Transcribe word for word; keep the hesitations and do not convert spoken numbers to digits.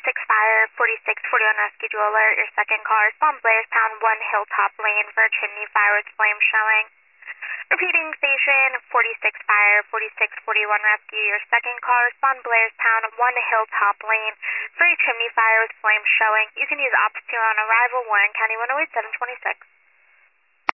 forty-six Fire, forty-six forty-one Rescue to alert. Your second call, respond Blairstown, one Hilltop Lane for a chimney fire with flames showing. Repeating station, forty-six Fire, forty-six forty-one Rescue. Your second call, respond Blairstown, one Hilltop Lane for a chimney fire with flames showing. You can use Ops two on arrival, Warren County one oh eight seven twenty-six.